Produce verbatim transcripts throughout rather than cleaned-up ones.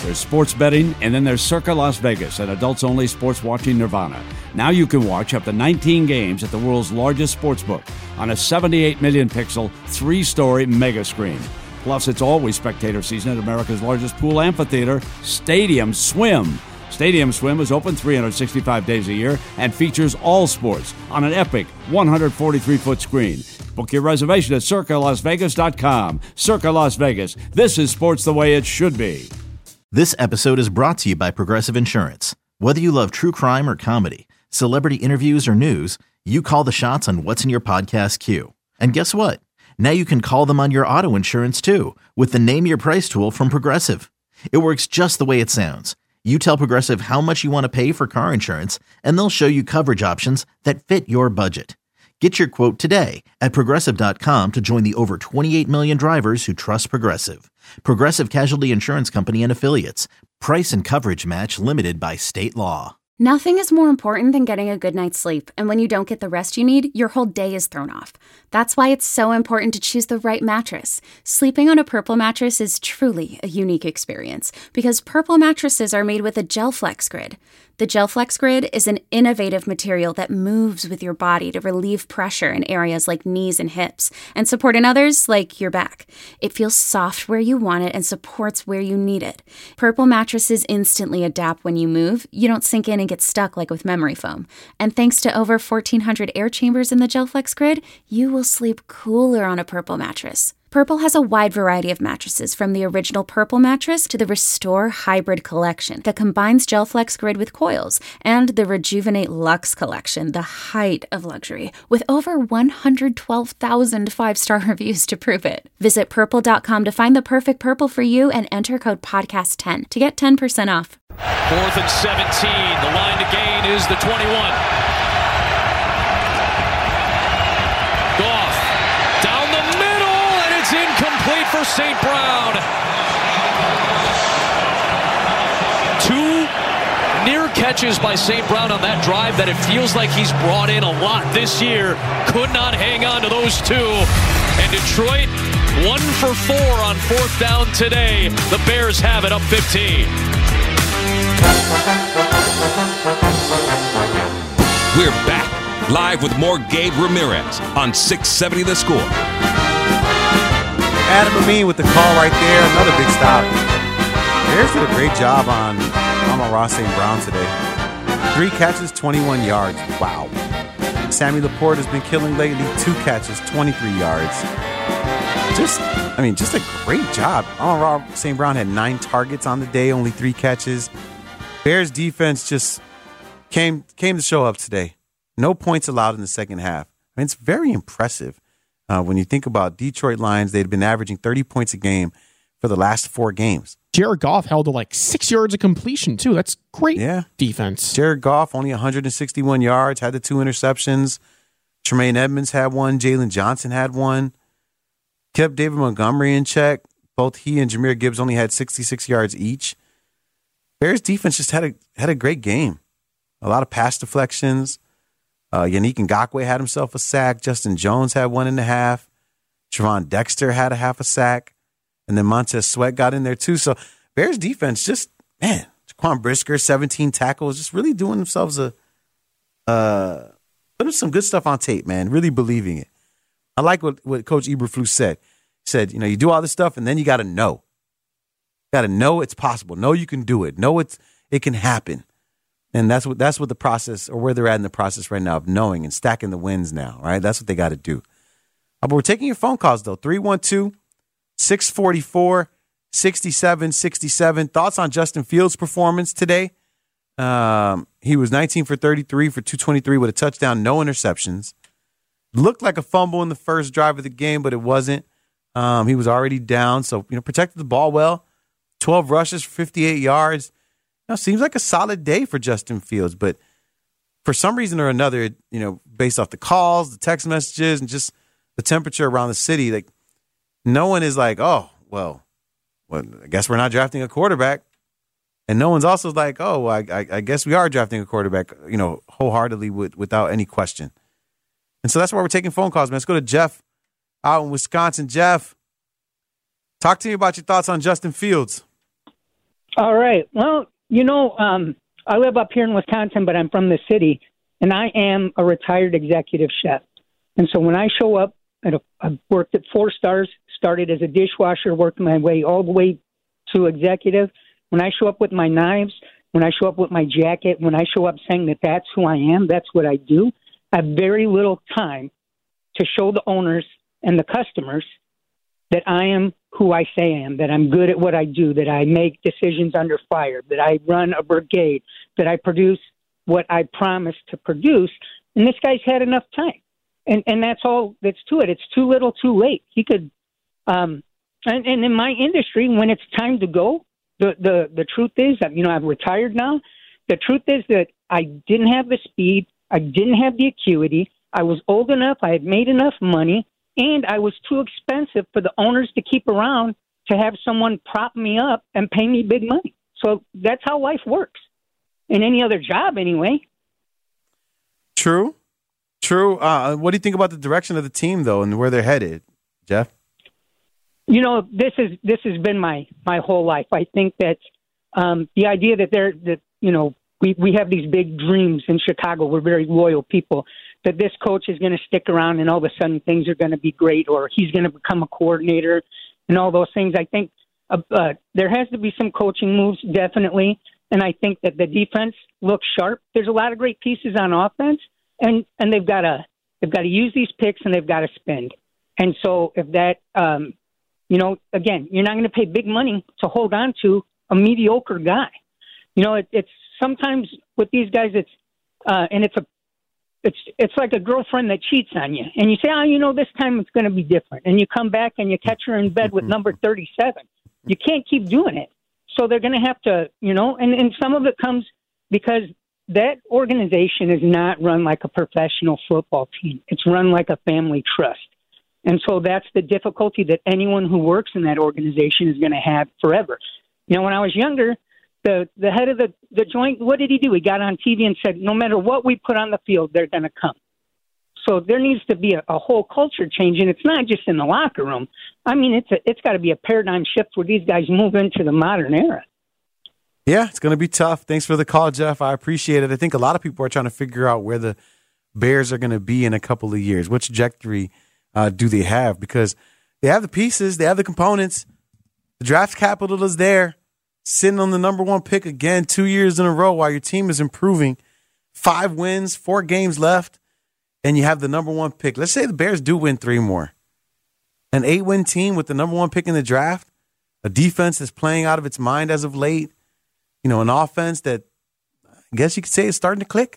There's sports betting, and then there's Circa Las Vegas, an adults-only sports watching nirvana. Now you can watch up to nineteen games at the world's largest sportsbook on a seventy-eight million pixel, three-story mega screen. Plus, it's always spectator season at America's largest pool amphitheater, Stadium Swim. Stadium Swim is open three hundred sixty-five days a year and features all sports on an epic one hundred forty-three foot screen. Book your reservation at circa las vegas dot com. Circa Las Vegas. This is sports the way it should be. This episode is brought to you by Progressive Insurance. Whether you love true crime or comedy, celebrity interviews or news, you call the shots on what's in your podcast queue. And guess what? Now you can call them on your auto insurance too with the Name Your Price tool from Progressive. It works just the way it sounds. You tell Progressive how much you want to pay for car insurance, and they'll show you coverage options that fit your budget. Get your quote today at progressive dot com to join the over twenty-eight million drivers who trust Progressive. Progressive Casualty Insurance Company and Affiliates. Price and coverage match limited by state law. Nothing is more important than getting a good night's sleep, and when you don't get the rest you need, your whole day is thrown off. That's why it's so important to choose the right mattress. Sleeping on a Purple mattress is truly a unique experience because Purple mattresses are made with a GelFlex Grid. The GelFlex Grid is an innovative material that moves with your body to relieve pressure in areas like knees and hips and support in others like your back. It feels soft where you want it and supports where you need it. Purple mattresses instantly adapt when you move. You don't sink in and get stuck like with memory foam. And thanks to over fourteen hundred air chambers in the GelFlex Grid, you will sleep cooler on a Purple mattress. Purple has a wide variety of mattresses, from the original Purple mattress to the Restore Hybrid collection that combines GelFlex Grid with coils, and the Rejuvenate Luxe collection, the height of luxury, with over one hundred twelve thousand five-star reviews to prove it. Visit purple dot com to find the perfect Purple for you and enter code podcast ten to get ten percent off. Fourth and seventeen. The line to gain is the twenty-one. Goff down the middle, and it's incomplete for Saint Brown. Two near catches by Saint Brown on that drive that it feels like he's brought in a lot this year. Could not hang on to those two. And Detroit, one for four on fourth down today. The Bears have it up fifteen. We're back, live with more Gabe Ramirez on six seventy The Score. Adam Amin with the call right there. Another big stop. Bears did a great job on Amon-Ra Saint Brown today. Three catches, twenty-one yards. Wow. Sammy Laporte has been killing lately. Two catches, twenty-three yards. Just, I mean, just a great job. Amon-Ra Saint Brown had nine targets on the day, only three catches. Bears defense just came came to show up today. No points allowed in the second half. I mean, it's very impressive. Uh, when you think about Detroit Lions, they'd been averaging thirty points a game for the last four games. Jared Goff held to like six yards of completion, too. That's great yeah. defense. Jared Goff, only one hundred sixty-one yards, had the two interceptions. Tremaine Edmonds had one. Jalen Johnson had one. Kept David Montgomery in check. Both he and Jahmyr Gibbs only had sixty-six yards each. Bears defense just had a had a great game. A lot of pass deflections. Uh, Yannick Ngakoue had himself a sack. Justin Jones had one and a half. Trevon Dexter had a half a sack. And then Montez Sweat got in there too. So Bears defense just, man, Jaquan Brisker, seventeen tackles, just really doing themselves a, uh, putting some good stuff on tape, man, really believing it. I like what, what Coach Eberflus said. He said, you know, you do all this stuff and then you got to know. Got to know it's possible. Know you can do it. Know it's it can happen. And that's what that's what the process, or where they're at in the process right now of knowing and stacking the wins now, right? That's what they got to do. Uh, but we're taking your phone calls, though. three one two, six four four, six seven six seven. Thoughts on Justin Fields' performance today? Um, he was nineteen for thirty-three for two twenty-three with a touchdown, no interceptions. Looked like a fumble in the first drive of the game, but it wasn't. Um, he was already down, so you know, protected the ball well. twelve rushes for fifty-eight yards. You know, seems like a solid day for Justin Fields, but for some reason or another, you know, based off the calls, the text messages, and just the temperature around the city, like no one is like, oh, well, well, I guess we're not drafting a quarterback. And no one's also like, oh, I, I, I guess we are drafting a quarterback, you know, wholeheartedly with, without any question. And so that's why we're taking phone calls, man. Let's go to Jeff out in Wisconsin. Jeff, talk to me about your thoughts on Justin Fields. All right. Well, you know, um, I live up here in Wisconsin, but I'm from the city, and I am a retired executive chef. And so when I show up, at a, I've worked at Four Stars, started as a dishwasher, worked my way all the way to executive. When I show up with my knives, when I show up with my jacket, when I show up saying that that's who I am, that's what I do, I have very little time to show the owners and the customers that I am who I say I am, that I'm good at what I do, that I make decisions under fire, that I run a brigade, that I produce what I promised to produce. And this guy's had enough time. And and that's all that's to it. It's too little, too late. He could, um, and, and in my industry, when it's time to go, the, the, the truth is that, you know, I've retired now. The truth is that I didn't have the speed. I didn't have the acuity. I was old enough. I had made enough money. And I was too expensive for the owners to keep around to have someone prop me up and pay me big money. So that's how life works. In any other job, anyway. True. True. Uh, what do you think about the direction of the team, though, and where they're headed, Jeff? You know, this is this has been my, my whole life. I think that um, the idea that they're that you know we, we have these big dreams in Chicago. We're very loyal people. That this coach is going to stick around and all of a sudden things are going to be great, or he's going to become a coordinator and all those things. I think uh, uh, there has to be some coaching moves, definitely. And I think that the defense looks sharp. There's a lot of great pieces on offense, and, and they've got to they've got to use these picks and they've got to spend. And so if that, um, you know, again, you're not going to pay big money to hold on to a mediocre guy. You know, it, it's sometimes with these guys, it's uh, and it's a It's it's like a girlfriend that cheats on you. And you say, oh, you know, this time it's going to be different. And you come back and you catch her in bed with number thirty-seven. You can't keep doing it. So they're going to have to, you know, and, and some of it comes because that organization is not run like a professional football team. It's run like a family trust. And so that's the difficulty that anyone who works in that organization is going to have forever. You know, when I was younger, The the head of the, the joint, what did he do? He got on T V and said, no matter what we put on the field, they're going to come. So there needs to be a, a whole culture change, and it's not just in the locker room. I mean, it's a, it's got to be a paradigm shift where these guys move into the modern era. Yeah, it's going to be tough. Thanks for the call, Jeff. I appreciate it. I think a lot of people are trying to figure out where the Bears are going to be in a couple of years. What trajectory uh, do they have? Because they have the pieces, they have the components. The draft capital is there. Sitting on the number one pick again two years in a row while your team is improving. Five wins, four games left, and you have the number one pick. Let's say the Bears do win three more. An eight-win team with the number one pick in the draft, a defense that's playing out of its mind as of late, you know, an offense that I guess you could say is starting to click.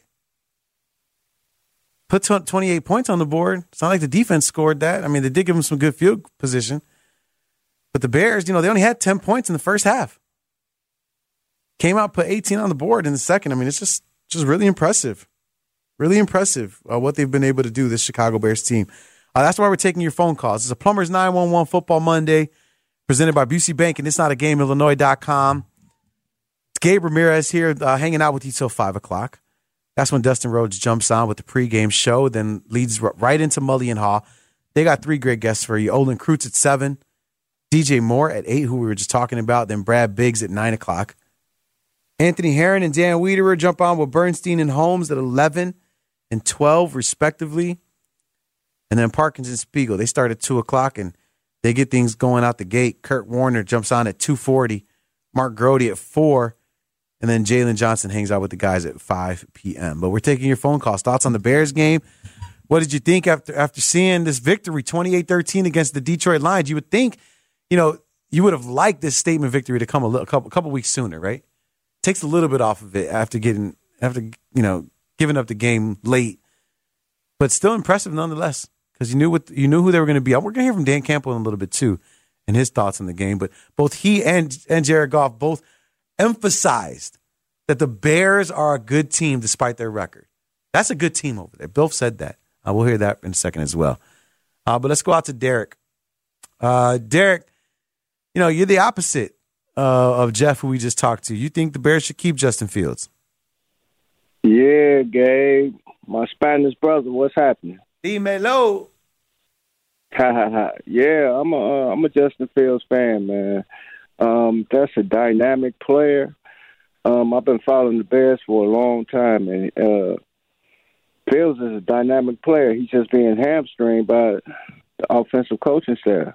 Put twenty-eight points on the board. It's not like the defense scored that. I mean, they did give them some good field position. But the Bears, you know, they only had ten points in the first half. Came out, put eighteen on the board in the second. I mean, it's just just really impressive. Really impressive uh, what they've been able to do, this Chicago Bears team. Uh, that's why we're taking your phone calls. It's a Plumbers nine one one Football Monday presented by Busey Bank and It's Not a Game, Illinois dot com. It's Gabe Ramirez here uh, hanging out with you till five o'clock. That's when Dustin Rhodes jumps on with the pregame show, then leads r- right into Mully and Haw. They got three great guests for you. Olin Kreutz at seven, D J Moore at eight, who we were just talking about, then Brad Biggs at nine o'clock. Anthony Herron and Dan Wiederer jump on with Bernstein and Holmes at eleven and twelve, respectively. And then Parkins and Spiegel, they start at two o'clock, and they get things going out the gate. Kurt Warner jumps on at two forty, Mark Grody at four, and then Jalen Johnson hangs out with the guys at five p.m. But we're taking your phone calls. Thoughts on the Bears game? What did you think after after seeing this victory, twenty-eight thirteen against the Detroit Lions? You would think, you know, you would have liked this statement victory to come a, little, a couple, a couple weeks sooner, right? Takes a little bit off of it after getting, after, you know, giving up the game late, but still impressive nonetheless, because you knew what you knew who they were going to be. We're going to hear from Dan Campbell in a little bit too, and his thoughts on the game. But both he and and Jared Goff both emphasized that the Bears are a good team despite their record. That's a good team over there. Both said that. Uh, we'll hear that in a second as well. Uh, but let's go out to Derek. Uh, Derek, you know, you're the opposite Uh, of Jeff, who we just talked to. You think the Bears should keep Justin Fields? Yeah, Gabe. My Spanish brother, what's happening? Dímelo. yeah, I'm a uh, I'm a Justin Fields fan, man. Um, that's a dynamic player. Um, I've been following the Bears for a long time, and uh, Fields is a dynamic player. He's just being hamstringed by the offensive coaching staff.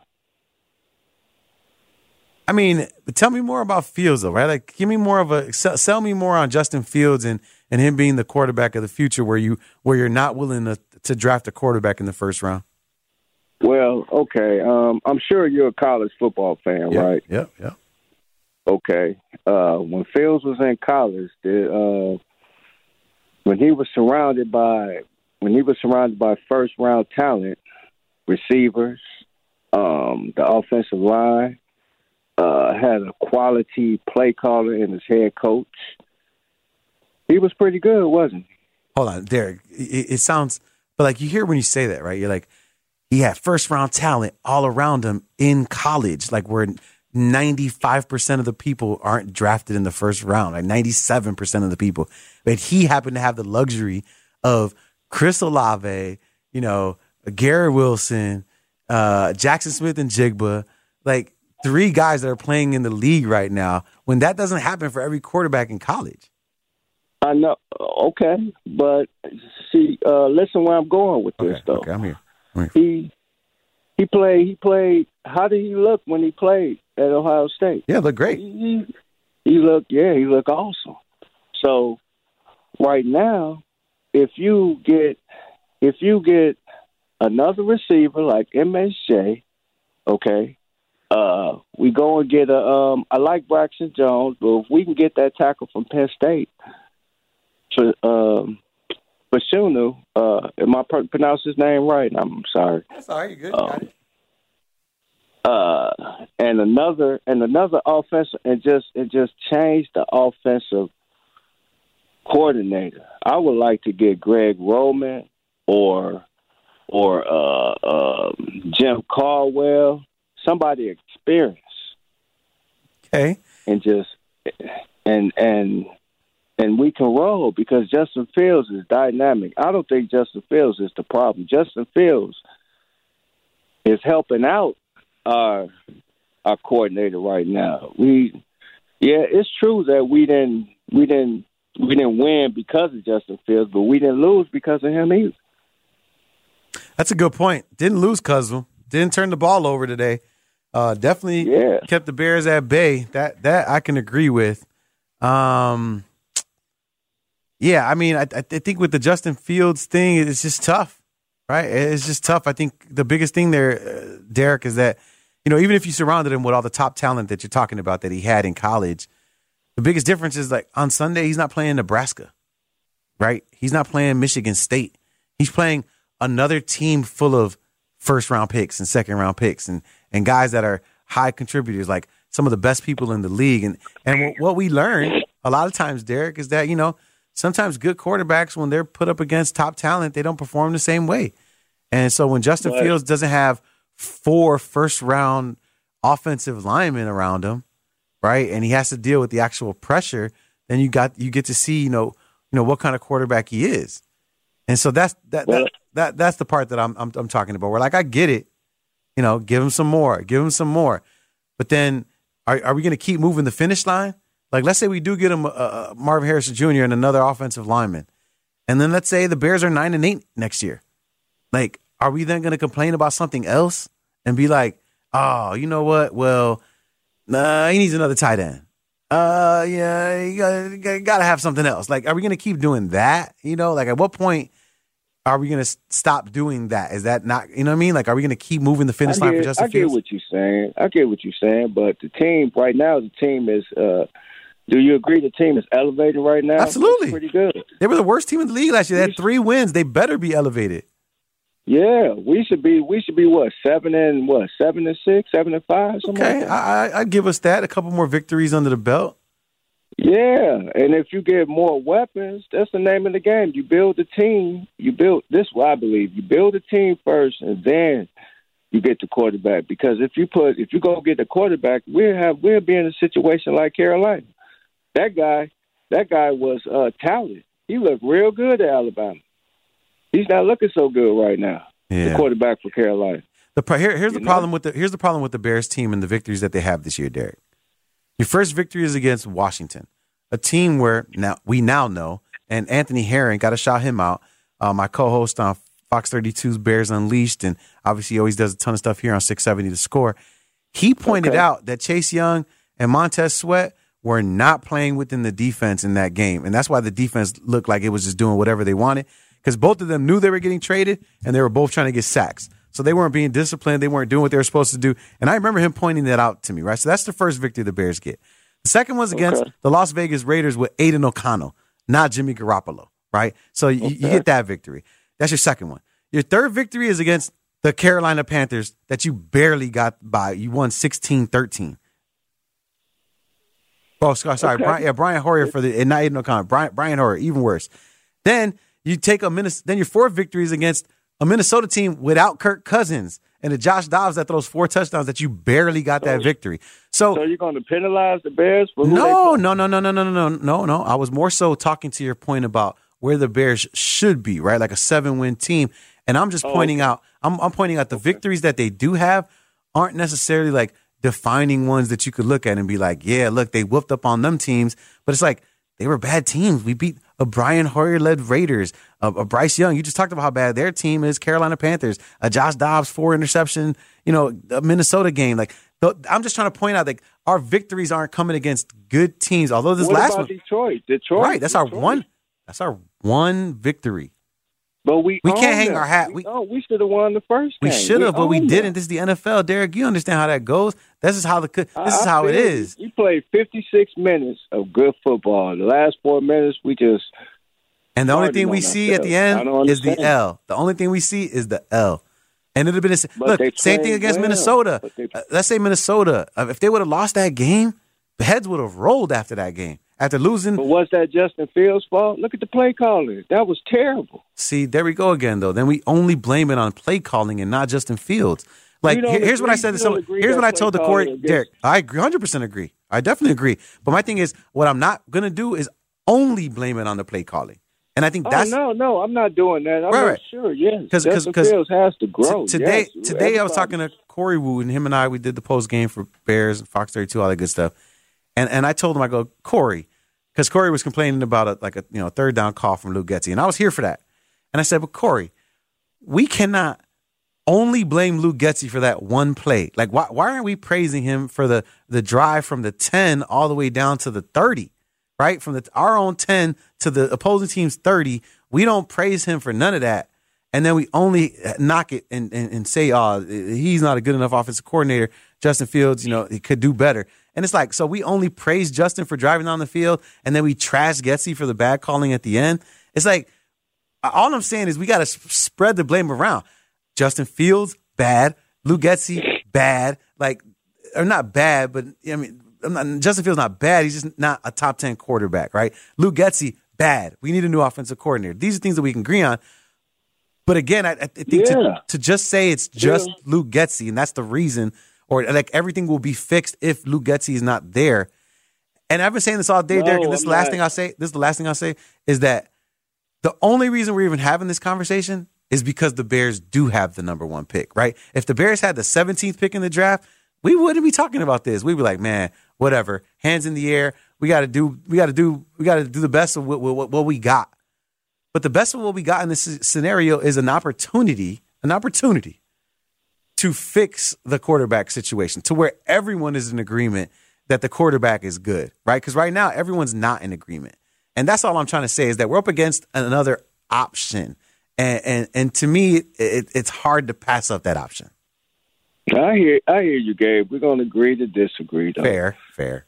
I mean, tell me more about Fields, though, right? Like, give me more of a sell, sell me more on Justin Fields and, and him being the quarterback of the future, where you where you're not willing to, to draft a quarterback in the first round. Well, okay. Um, I'm sure you're a college football fan, yeah, right? Yeah, yeah. Okay. Uh, when Fields was in college, the, uh, when he was surrounded by when he was surrounded by first round talent, receivers, um, the offensive line. Uh, had a quality play caller in his head coach. He was pretty good, wasn't he? Hold on, Derek. It, it sounds, but like you hear when you say that, right? You're like, he had first round talent all around him in college, like where ninety-five percent of the people aren't drafted in the first round, like ninety-seven percent of the people. But he happened to have the luxury of Chris Olave, you know, Garrett Wilson, uh, Jackson Smith and Jigba, like, three guys that are playing in the league right now, when that doesn't happen for every quarterback in college. I know. Okay. But, see, uh, listen where I'm going with this, okay, though. Okay, I'm here. I'm here. He he played, he played, how did he look when he played at Ohio State? Yeah, looked great. He, he looked, yeah, he looked awesome. So, right now, if you get, if you get another receiver like M S J, okay, Uh, we go and get a. Um, I like Braxton Jones, but if we can get that tackle from Penn State, for um, Fashanu, uh, am I pr- pronounce his name right? I'm sorry. That's all right. You're good. You um, got it. Uh, and another and another offensive, and just and just change the offensive coordinator. I would like to get Greg Roman or or uh, uh, Jim Caldwell. Somebody experienced, okay, and just and and and we can roll because Justin Fields is dynamic. I don't think Justin Fields is the problem. Justin Fields is helping out our our coordinator right now. We, yeah, it's true that we didn't we didn't we didn't win because of Justin Fields, but we didn't lose because of him either. That's a good point. Didn't lose because of him. Didn't turn the ball over today. Uh, definitely yeah. kept the Bears at bay. That that I can agree with. Um, yeah, I mean, I, I think with the Justin Fields thing, it's just tough, right? It's just tough. I think the biggest thing there, uh, Derek, is that, you know, even if you surrounded him with all the top talent that you're talking about that he had in college, the biggest difference is, like, on Sunday, he's not playing Nebraska, right? He's not playing Michigan State. He's playing another team full of first-round picks and second-round picks and, and guys that are high contributors, like some of the best people in the league. And and what we learn a lot of times, Derek, is that, you know, sometimes good quarterbacks, when they're put up against top talent, they don't perform the same way. And so when Justin right. Fields doesn't have four first-round offensive linemen around him, right, and he has to deal with the actual pressure, then you got you get to see, you know, you know what kind of quarterback he is. And so that's that well, that, that that's the part that I'm, I'm I'm talking about. Where, like, I get it, you know, give him some more, give him some more, but then are are we going to keep moving the finish line? Like, let's say we do get him uh, Marvin Harrison Junior and another offensive lineman, and then let's say the Bears are nine and eight next year. Like, are we then going to complain about something else and be like, oh, you know what? Well, nah, he needs another tight end. Uh, yeah, you gotta, gotta have something else. Like, are we going to keep doing that? You know, like, at what point are we going to stop doing that? Is that not, you know what I mean? Like, are we going to keep moving the finish I line get, for Justin I get Fields? what you're saying. I get what you're saying, but the team right now, the team is, uh, do you agree the team is elevated right now? Absolutely. It's pretty good. They were the worst team in the league last year. They had three wins. They better be elevated. Yeah, we should be. We should be what seven and what seven and six, seven and five. Something Okay, like that. I, I, I'd give us that. A couple more victories under the belt. Yeah, and if you get more weapons, that's the name of the game. You build the team. You build this. Is what I believe. You build the team first, and then you get the quarterback. Because if you put, if you go get the quarterback, we'll have we'll be in a situation like Carolina. That guy, that guy was uh, talented. He looked real good at Alabama. He's not looking so good right now. Yeah. The quarterback for Carolina. The here, here's the You problem know? with the here's the problem with the Bears team and the victories that they have this year, Derek. Your first victory is against Washington, a team where now we now know, and Anthony Herron, got to shout him out, uh, my co-host on Fox thirty-two's Bears Unleashed, and obviously he always does a ton of stuff here on six seventy The Score. He pointed okay. out that Chase Young and Montez Sweat were not playing within the defense in that game, and that's why the defense looked like it was just doing whatever they wanted, because both of them knew they were getting traded, and they were both trying to get sacks. So they weren't being disciplined. They weren't doing what they were supposed to do. And I remember him pointing that out to me, right? So that's the first victory the Bears get. The second one's against okay. the Las Vegas Raiders with Aiden O'Connell, not Jimmy Garoppolo, right? So you, okay. you get that victory. That's your second one. Your third victory is against the Carolina Panthers that you barely got by. You won sixteen thirteen. Oh, sorry. Okay. Brian, yeah, Brian Hoyer for the, and not Aiden O'Connell. Brian, Brian Hoyer, even worse. Then you take a Minnesota, then your fourth victory is against a Minnesota team without Kirk Cousins and the Josh Dobbs that throws four touchdowns that you barely got that victory. So, so you're going to penalize the Bears for who no, they no, no, no, no, no, no, no, no. I was more so talking to your point about where the Bears should be, right? Like a seven-win team. And I'm just oh, pointing okay. out, I'm, I'm pointing out the okay. victories that they do have aren't necessarily like defining ones that you could look at and be like, yeah, look, they whooped up on them teams. But it's like, they were bad teams. We beat a Brian Hoyer-led Raiders, a, a Bryce Young. You just talked about how bad their team is, Carolina Panthers, a Josh Dobbs four interception, you know, a Minnesota game. Like, I'm just trying to point out, like, our victories aren't coming against good teams. Although this what last about one, Detroit, Detroit, right? That's Detroit. our one. That's our one victory. But we we can't hang them. our hat. We, we, we should have won the first game. We should have, but we didn't. Them. This is the N F L, Derek. You understand how that goes. This is how the this I, is how it is. You played fifty-six minutes of good football. The last four minutes, we just. And the only thing we see at the end is the L. The only thing we see is the L. And it'd have been a, look, same thing against well, Minnesota. They, uh, let's say Minnesota. Uh, if they would have lost that game, the heads would have rolled after that game. After losing. But was that Justin Fields' fault? Look at the play calling. That was terrible. See, there we go again, though. Then we only blame it on play calling and not Justin Fields. Like, here's agree, what I said to someone. Here's what I told the Corey. Derek, I agree, one hundred percent agree. I definitely agree. But my thing is, what I'm not going to do is only blame it on the play calling. And I think oh, that's. no, no, I'm not doing that. I'm right, not right. sure, yes. Cause, Justin cause, Fields has to grow. T- today, yes. today Everybody. I was talking to Corey Wu, and him and I, we did the post game for Bears and Fox thirty-two, all that good stuff. And and I told him, I go, Corey, because Corey was complaining about a, like a you know third down call from Luke Getsy, and I was here for that. And I said, but Corey, we cannot only blame Luke Getsy for that one play. Like, why why aren't we praising him for the the drive from the ten all the way down to the thirty, right? From the our own ten to the opposing team's thirty. We don't praise him for none of that. And then we only knock it and, and, and say, oh, he's not a good enough offensive coordinator. Justin Fields, you know, he could do better. And it's like, so we only praise Justin for driving down the field, and then we trash Getsy for the bad calling at the end. It's like, all I'm saying is we got to spread the blame around. Justin Fields, bad. Luke Getsy, bad. Like, or not bad, but I mean, I'm not, Justin Fields not bad. He's just not a top ten quarterback, right? Luke Getsy, bad. We need a new offensive coordinator. These are things that we can agree on. But again, I, I think yeah. to, to just say it's just yeah. Luke Getsy, and that's the reason, or like everything will be fixed if Luke Getsy is not there. And I've been saying this all day, no, Derek, and this is the last not. thing I'll say. This is the last thing I'll say is that the only reason we're even having this conversation is because the Bears do have the number one pick, right? If the Bears had the seventeenth pick in the draft, we wouldn't be talking about this. We'd be like, man, whatever, hands in the air. We got to do, we got to do, we got to do the best of what, what, what we got. But the best of what we got in this scenario is an opportunity, an opportunity to fix the quarterback situation to where everyone is in agreement that the quarterback is good, right? Because right now everyone's not in agreement. And that's all I'm trying to say is that we're up against another option. And and, and to me, it, it's hard to pass up that option. I hear I hear you, Gabe. We're going to agree to disagree, though. Fair, fair.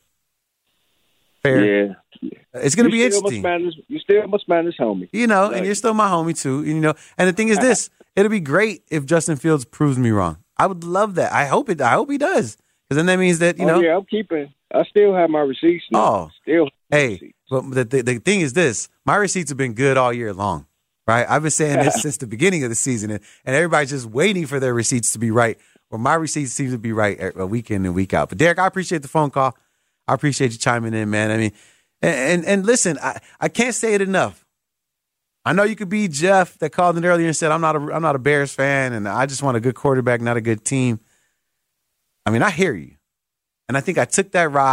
Fair. Yeah. It's going to be interesting. Manage, you still must manage homie. You know, like, and you're still my homie, too. You know, and the thing is this, it'll be great if Justin Fields proves me wrong. I would love that. I hope it. I hope he does. Because then that means that, you oh, know. Yeah, I'm keeping. I still have my receipts now. Oh. Still Hey, receipts. but the, the, the thing is this. My receipts have been good all year long, right? I've been saying this since the beginning of the season, and, and everybody's just waiting for their receipts to be right. Well, my receipts seem to be right a week in and week out. But, Derek, I appreciate the phone call. I appreciate you chiming in, man. I mean, and and, and listen, I, I can't say it enough. I know you could be Jeff that called in earlier and said, I'm not a, I'm not a Bears fan, and I just want a good quarterback, not a good team. I mean, I hear you. And I think I took that ride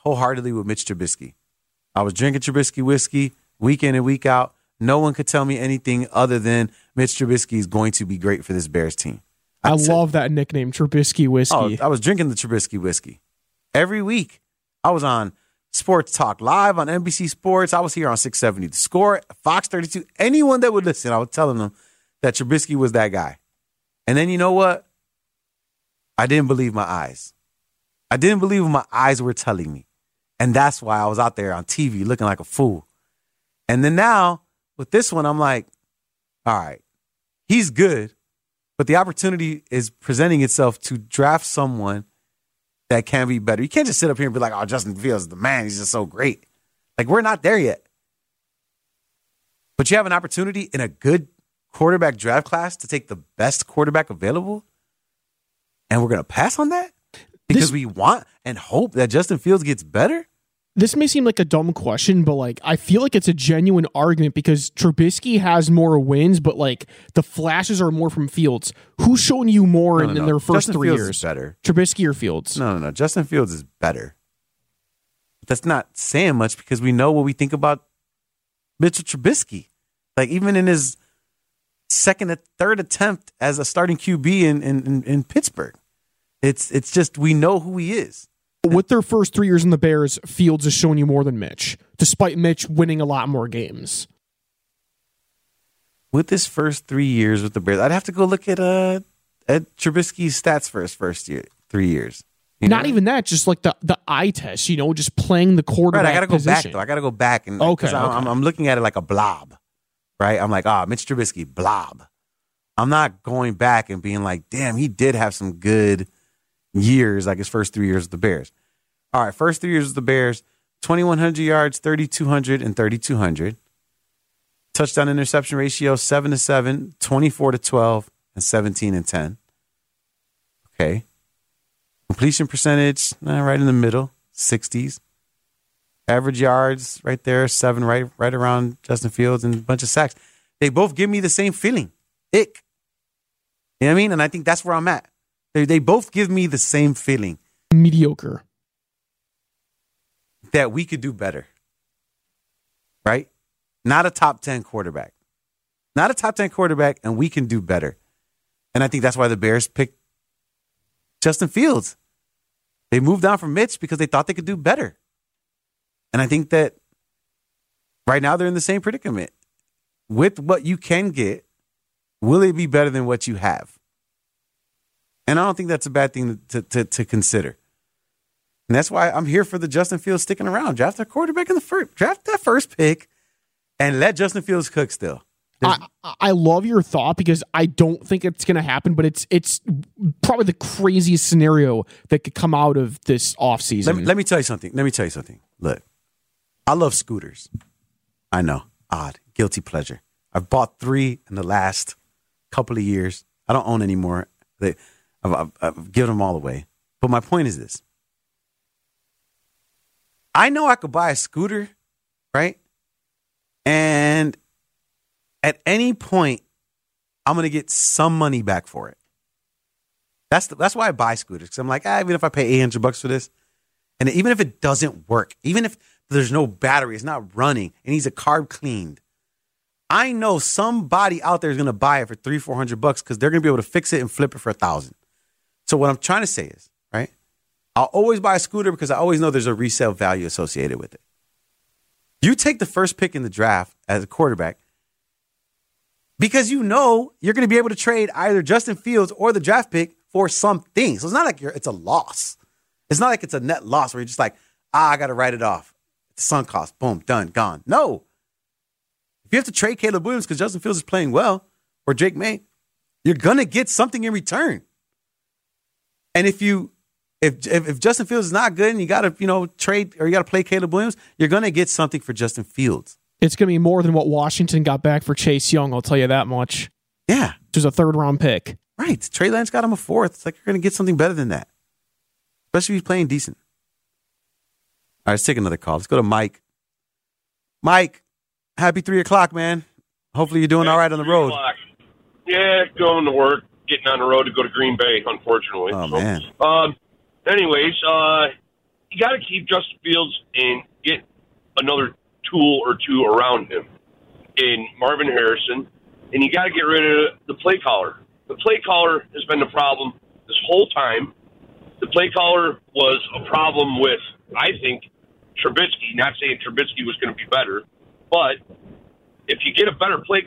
wholeheartedly with Mitch Trubisky. I was drinking Trubisky whiskey week in and week out. No one could tell me anything other than Mitch Trubisky is going to be great for this Bears team. I, I love that nickname, Trubisky whiskey. Oh, I was drinking the Trubisky whiskey. Every week, I was on Sports Talk Live on N B C Sports. I was here on six seventy The Score, Fox thirty-two. Anyone that would listen, I was telling them that Trubisky was that guy. And then you know what? I didn't believe my eyes. I didn't believe what my eyes were telling me. And that's why I was out there on T V looking like a fool. And then now, with this one, I'm like, all right, he's good, but the opportunity is presenting itself to draft someone that can be better. You can't just sit up here and be like, oh, Justin Fields is the man. He's just so great. Like, we're not there yet. But you have an opportunity in a good quarterback draft class to take the best quarterback available, and we're going to pass on that because this, we want and hope that Justin Fields gets better? This may seem like a dumb question, but like I feel like it's a genuine argument because Trubisky has more wins, but like the flashes are more from Fields. Who's shown you more no, no, in, no. in their first Justin three Fields years? Is better. Trubisky or Fields? No, no, no. Justin Fields is better. That's not saying much because we know what we think about Mitchell Trubisky. Like even in his second or third attempt as a starting Q B in in, in, in Pittsburgh, it's it's just we know who he is. With their first three years in the Bears, Fields has shown you more than Mitch, despite Mitch winning a lot more games. With his first three years with the Bears, I'd have to go look at uh at Trubisky's stats for his first year, three years. You Not know? even that, just like the, the eye test, you know, just playing the quarterback. Right, I got to go position. back though. I got to go back and okay, I'm, okay. I'm, I'm looking at it like a blob, right? I'm like, ah, oh, Mitch Trubisky, blob. I'm not going back and being like, damn, he did have some good years, like his first three years with the Bears. All right, first three years with the Bears, twenty-one hundred yards, thirty-two hundred, and thirty-two hundred. Touchdown interception ratio, seven to seven, twenty-four to twelve, and seventeen and ten. Okay. Completion percentage, eh, right in the middle, sixties. Average yards, right there, seven, right, right around Justin Fields, and a bunch of sacks. They both give me the same feeling. Ick. You know what I mean? And I think that's where I'm at. They, they both give me the same feeling. Mediocre. That we could do better. Right? Not a top ten quarterback. Not a top ten quarterback, and we can do better. And I think that's why the Bears picked Justin Fields. They moved on from Mitch because they thought they could do better. And I think that right now they're in the same predicament. With what you can get, will it be better than what you have? And I don't think that's a bad thing to, to, to consider. And that's why I'm here for the Justin Fields sticking around. Draft a quarterback in the first. Draft that first pick and let Justin Fields cook still. I, I love your thought because I don't think it's going to happen, but it's it's probably the craziest scenario that could come out of this offseason. Let me, let me tell you something. Let me tell you something. Look, I love scooters. I know. Odd. Guilty pleasure. I've bought three in the last couple of years. I don't own any more. They, I've, I've, I've given them all away. But my point is this. I know I could buy a scooter, right? And at any point, I'm going to get some money back for it. That's the, that's why I buy scooters. Because I'm like, ah, even if I pay eight hundred bucks for this, and even if it doesn't work, even if there's no battery, it's not running, and needs a carb cleaned, I know somebody out there is going to buy it for three, four hundred bucks because they're going to be able to fix it and flip it for a thousand. So what I'm trying to say is, right? I'll always buy a scooter because I always know there's a resale value associated with it. You take the first pick in the draft as a quarterback because you know you're going to be able to trade either Justin Fields or the draft pick for something. So it's not like you're, it's a loss. It's not like it's a net loss where you're just like, ah, I got to write it off. It's sunk cost. Boom, done, gone. No. If you have to trade Caleb Williams because Justin Fields is playing well or Drake May, you're going to get something in return. And if you If, if if Justin Fields is not good and you got to, you know, trade or you got to play Caleb Williams, you're going to get something for Justin Fields. It's going to be more than what Washington got back for Chase Young, I'll tell you that much. Yeah. Which was a third-round pick. Right. Trey Lance got him a fourth. It's like you're going to get something better than that, especially if he's playing decent. All right, let's take another call. Let's go to Mike. Mike, happy three o'clock, man. Hopefully you're doing all right on the road. Yeah, going to work, getting on the road to go to Green Bay, unfortunately. Oh, so, man. Um, anyways, uh, you got to keep Justin Fields and get another tool or two around him in Marvin Harrison, and you got to get rid of the play caller. The play caller has been the problem this whole time. The play caller was a problem with, I think, Trubisky. Not saying Trubisky was going to be better, but if you get a better play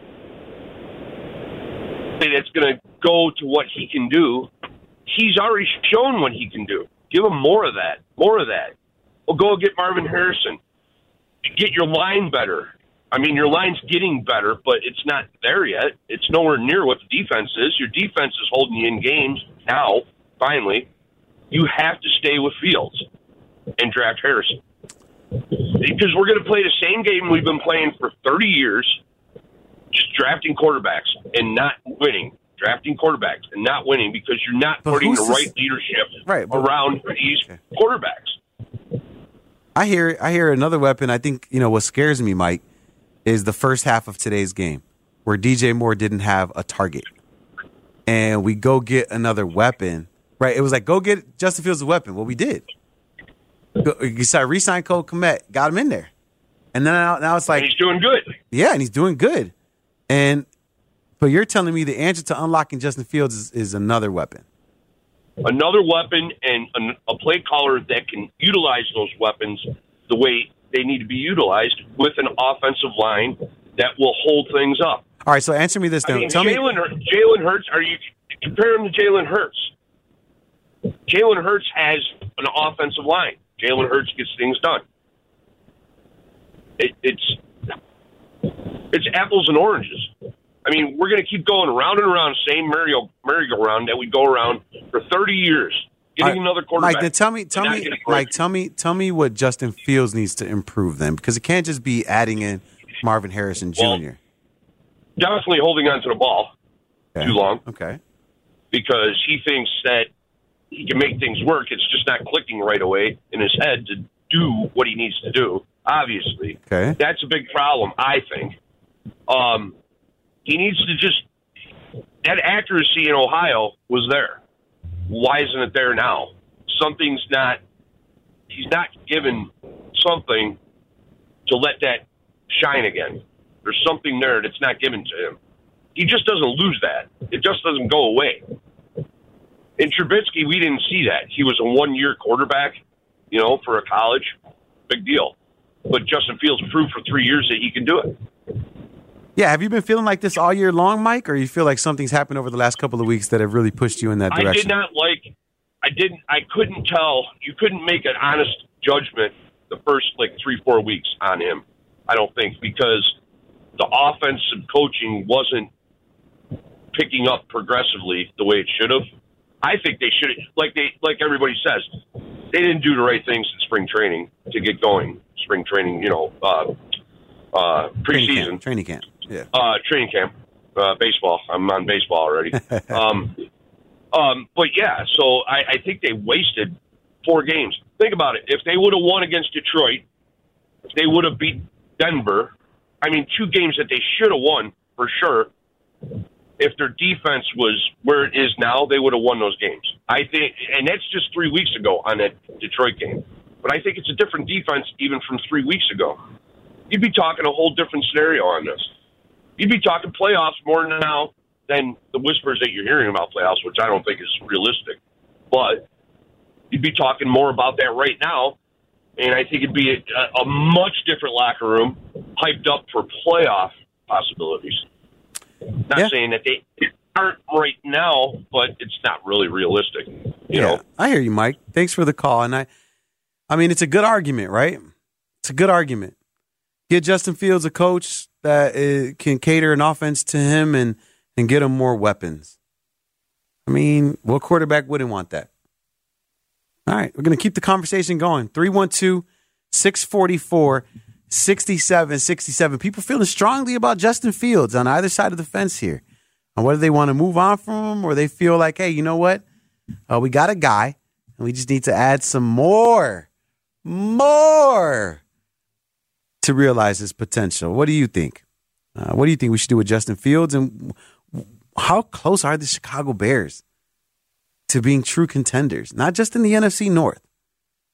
that's going to go to what he can do, he's already shown what he can do. Give him more of that, more of that. Well, go get Marvin Harrison. Get your line better. I mean, your line's getting better, but it's not there yet. It's nowhere near what the defense is. Your defense is holding you in games now, finally. You have to stay with Fields and draft Harrison. Because we're going to play the same game we've been playing for thirty years, just drafting quarterbacks and not winning. Drafting quarterbacks and not winning because you're not but putting the right this? leadership right, but, around these okay. quarterbacks. I hear I hear another weapon. I think, you know, what scares me, Mike, is the first half of today's game where D J Moore didn't have a target. And we go get another weapon. Right? It was like, go get Justin Fields a weapon. Well, we did. You saw re-sign Cole Kmet, got him in there. And then now, now it's like... And he's doing good. Yeah, and he's doing good. And But you're telling me the answer to unlocking Justin Fields is, is another weapon. Another weapon and a, a play caller that can utilize those weapons the way they need to be utilized with an offensive line that will hold things up. All right, so answer me this. I then. mean, Tell Jalen, me, Jalen Hurts, are you comparing him to Jalen Hurts? Jalen Hurts has an offensive line. Jalen Hurts gets things done. It, it's it's apples and oranges. I mean, we're going to keep going around and around, same merry- merry-go-round that we go around for thirty years, getting right, another quarterback. Mike, then tell me, tell me, Mike, tell me, tell me what Justin Fields needs to improve then, because it can't just be adding in Marvin Harrison Junior Well, definitely holding on to the ball okay. too long. Okay. Because he thinks that he can make things work. It's just not clicking right away in his head to do what he needs to do, obviously. Okay. That's a big problem, I think. Um, he needs to just – that accuracy in Ohio was there. Why isn't it there now? Something's not – he's not given something to let that shine again. There's something there that's not given to him. He just doesn't lose that. It just doesn't go away. In Trubisky, we didn't see that. He was a one-year quarterback, you know, for a college. Big deal. But Justin Fields proved for three years that he can do it. Yeah, have you been feeling like this all year long, Mike, or you feel like something's happened over the last couple of weeks that have really pushed you in that direction? I did not like – I didn't – I couldn't tell – you couldn't make an honest judgment the first, like, three, four weeks on him, I don't think, because the offensive coaching wasn't picking up progressively the way it should have. I think they should, like they, like everybody says, they didn't do the right things in spring training to get going. Spring training, you know, uh, uh, preseason, training camp, training camp. yeah, uh, training camp, uh, baseball. I'm on baseball already. um, um, but yeah, so I, I think they wasted four games. Think about it. If they would have won against Detroit, if they would have beat Denver, I mean, two games that they should have won for sure. If their defense was where it is now, they would have won those games. I think, and that's just three weeks ago on that Detroit game. But I think it's a different defense even from three weeks ago. You'd be talking a whole different scenario on this. You'd be talking playoffs more now than the whispers that you're hearing about playoffs, which I don't think is realistic. But you'd be talking more about that right now, and I think it'd be a, a much different locker room, hyped up for playoff possibilities. Not yeah. saying that they aren't right now, but it's not really realistic. You yeah, know? I hear you, Mike. Thanks for the call. And I, I mean, it's a good argument, right? It's a good argument. Get Justin Fields a coach that uh, can cater an offense to him and, and get him more weapons. I mean, what quarterback wouldn't want that? All right, we're going to keep the conversation going. three one two, six four four, six seven six seven. People feeling strongly about Justin Fields on either side of the fence here. And whether they want to move on from him or they feel like, hey, you know what? Uh, we got a guy, and we just need to add some more, more to realize his potential. What do you think? Uh, what do you think we should do with Justin Fields? And how close are the Chicago Bears to being true contenders? Not just in the N F C North,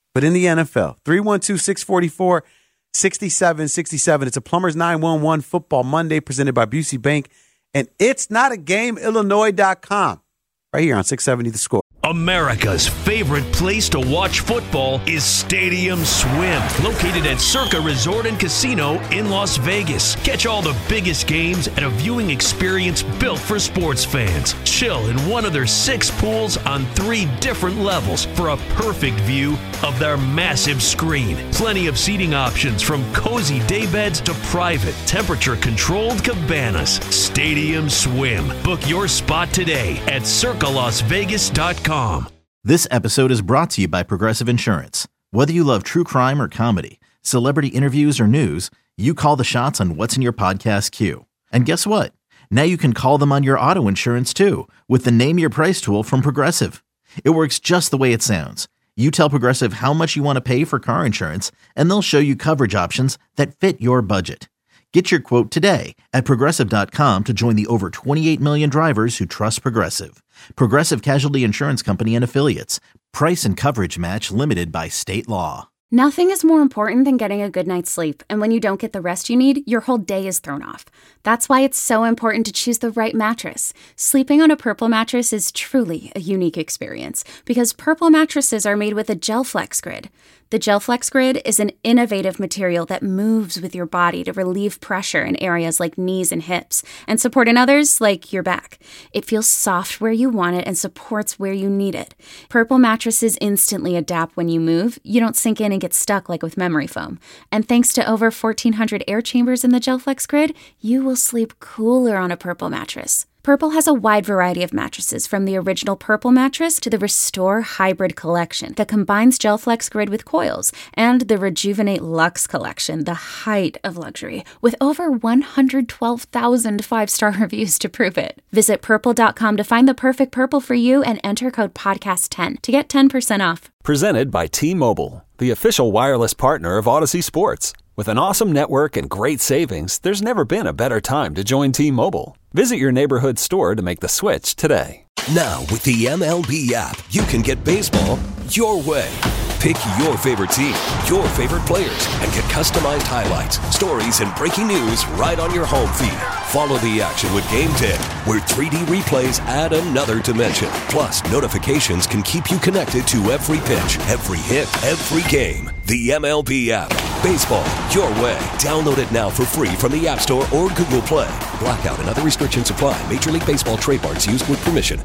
but in the N F L. three one two, six four four, six seven six seven. It's a Plumbers nine one one Football Monday presented by Busey Bank. And it's not a game, Illinois dot com. Right here on six seventy The Score. America's favorite place to watch football is Stadium Swim, located at Circa Resort and Casino in Las Vegas. Catch all the biggest games at a viewing experience built for sports fans. Chill in one of their six pools on three different levels for a perfect view of their massive screen. Plenty of seating options from cozy daybeds to private, temperature-controlled cabanas. Stadium Swim. Book your spot today at circa las vegas dot com. This episode is brought to you by Progressive Insurance. Whether you love true crime or comedy, celebrity interviews or news, you call the shots on what's in your podcast queue. And guess what? Now you can call them on your auto insurance too with the Name Your Price tool from Progressive. It works just the way it sounds. You tell Progressive how much you want to pay for car insurance, and they'll show you coverage options that fit your budget. Get your quote today at Progressive dot com to join the over twenty-eight million drivers who trust Progressive. Progressive Casualty Insurance Company and Affiliates. Price and coverage match limited by state law. Nothing is more important than getting a good night's sleep, and when you don't get the rest you need, your whole day is thrown off. That's why it's so important to choose the right mattress. Sleeping on a Purple mattress is truly a unique experience because Purple mattresses are made with a GelFlex Grid. The GelFlex Grid is an innovative material that moves with your body to relieve pressure in areas like knees and hips and support in others like your back. It feels soft where you want it and supports where you need it. Purple mattresses instantly adapt when you move. You don't sink in and get stuck like with memory foam. And thanks to over fourteen hundred air chambers in the GelFlex Grid, you will sleep cooler on a Purple mattress. Purple has a wide variety of mattresses, from the original Purple mattress to the Restore Hybrid collection that combines GelFlex Grid with coils, and the Rejuvenate Luxe collection, the height of luxury, with over one hundred twelve thousand five-star reviews to prove it. Visit purple dot com to find the perfect Purple for you and enter code podcast ten to get ten percent off. Presented by T-Mobile, the official wireless partner of Odyssey Sports. With an awesome network and great savings, there's never been a better time to join T-Mobile. Visit your neighborhood store to make the switch today. Now, with the M L B app, you can get baseball your way. Pick your favorite team, your favorite players, and get customized highlights, stories, and breaking news right on your home feed. Follow the action with Game Day, where three D replays add another dimension. Plus, notifications can keep you connected to every pitch, every hit, every game. The M L B app. Baseball your way. Download it now for free from the App Store or Google Play. Blackout and other restrictions apply. Major League Baseball trademarks used with permission.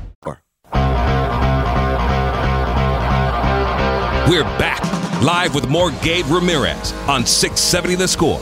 We're back, live with more Gabe Ramirez on six seventy The Score.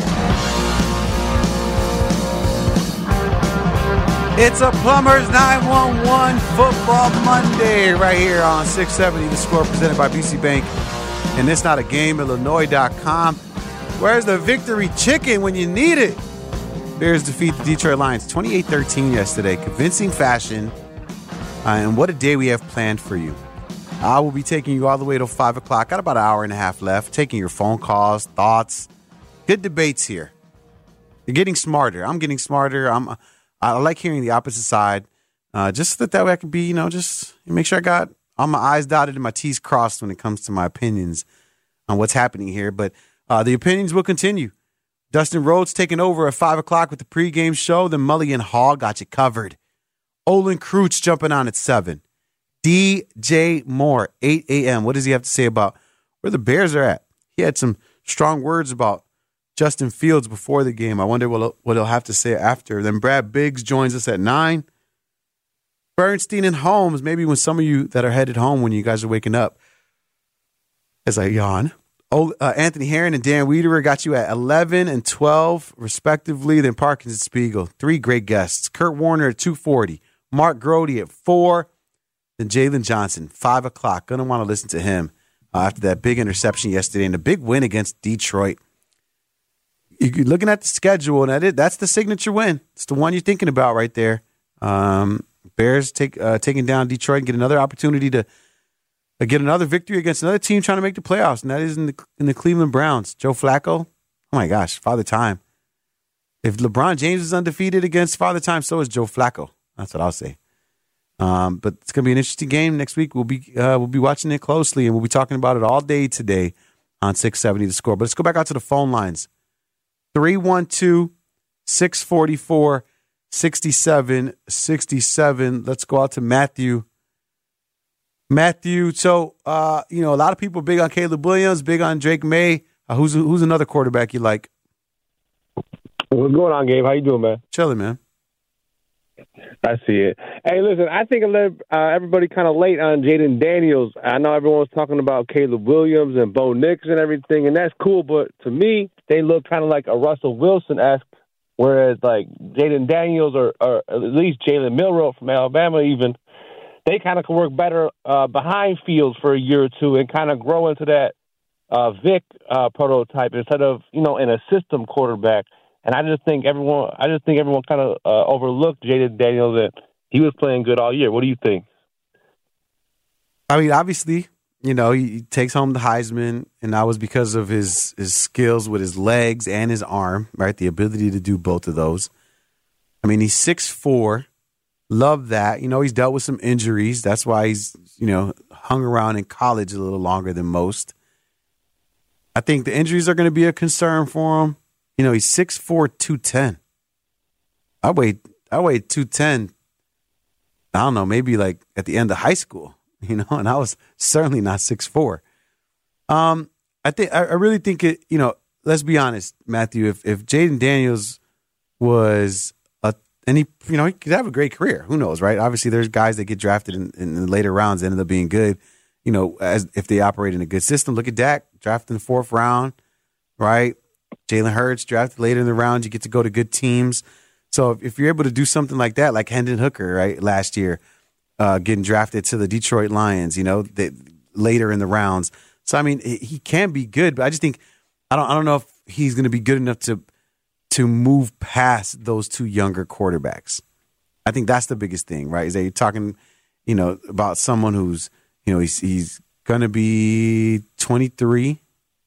It's a Plumbers nine one one Football Monday right here on six seventy The Score, presented by B C Bank. And it's not a game, Illinois dot com. Where's the victory chicken when you need it? Bears defeat the Detroit Lions twenty-eight thirteen yesterday. Convincing fashion. Uh, and what a day we have planned for you. I will be taking you all the way till five o'clock. Got about an hour and a half left. Taking your phone calls, thoughts. Good debates here. You're getting smarter. I'm getting smarter. I'm, I like hearing the opposite side. Uh, just that, that way I can be, you know, just make sure I got all my I's dotted and my T's crossed when it comes to my opinions on what's happening here. But uh, the opinions will continue. Dustin Rhodes taking over at five o'clock with the pregame show. Then Mully and Hall got you covered. Olin Kreutz jumping on at seven. D J Moore, eight a.m. What does he have to say about where the Bears are at? He had some strong words about Justin Fields before the game. I wonder what, what he'll have to say after. Then Brad Biggs joins us at nine. Bernstein and Holmes, maybe when some of you that are headed home when you guys are waking up, as I yawn. Oh, uh, Anthony Herron and Dan Wiederer got you at eleven and twelve, respectively. Then Parkins and Spiegel, three great guests. Kurt Warner at two forty. Mark Grody at four. Then Jalen Johnson, five o'clock. Going to want to listen to him uh, after that big interception yesterday and a big win against Detroit. You're looking at the schedule, and that is, that's the signature win. It's the one you're thinking about right there. Um, Bears take uh, taking down Detroit and get another opportunity to uh, get another victory against another team trying to make the playoffs, and that is in the, in the Cleveland Browns. Joe Flacco, oh my gosh, Father Time. If LeBron James is undefeated against Father Time, so is Joe Flacco. That's what I'll say. Um, but it's going to be an interesting game next week. We'll be uh, we'll be watching it closely, and we'll be talking about it all day today on six seventy The Score. But let's go back out to the phone lines. three one two, six four four, six seven six seven. Let's go out to Matthew. Matthew, so, uh, you know, a lot of people big on Caleb Williams, big on Drake May. Uh, who's who's another quarterback you like? What's going on, Gabe? How you doing, man? Chilling, man. I see it. Hey, listen, I think uh, everybody kind of late on Jaden Daniels. I know everyone was talking about Caleb Williams and Bo Nix and everything, and that's cool, but to me, they look kind of like a Russell Wilson-esque, whereas like Jaden Daniels or, or at least Jalen Milroe from Alabama even, they kind of can work better uh, behind Fields for a year or two and kind of grow into that uh, Vic uh, prototype instead of, you know, in a system quarterback. And I just think everyone, I just think everyone kind of uh, overlooked Jaden Daniels, and he was playing good all year. What do you think? I mean, obviously, you know, he, he takes home the Heisman, and that was because of his his skills with his legs and his arm, right? The ability to do both of those. I mean, he's six foot four. Love that. You know, he's dealt with some injuries. That's why he's, you know, hung around in college a little longer than most. I think the injuries are going to be a concern for him. You know, he's six foot four, two ten. I weighed, I weighed two ten, I don't know, maybe like at the end of high school, you know, and I was certainly not six foot four. Um, I think, I, I really think it, you know, let's be honest, Matthew, if, if Jaden Daniels was a, and he, you know, he could have a great career. Who knows, right? Obviously, there's guys that get drafted in, in the later rounds that ended up being good, you know, as if they operate in a good system. Look at Dak, drafted in the fourth round, right? Jalen Hurts drafted later in the round. You get to go to good teams. So if, if you're able to do something like that, like Hendon Hooker, right, last year, uh, getting drafted to the Detroit Lions, you know, they, later in the rounds. So I mean, he can be good, but I just think I don't I don't know if he's going to be good enough to to move past those two younger quarterbacks. I think that's the biggest thing, right? Is that you're talking, you know, about someone who's, you know, he's he's going to be twenty-three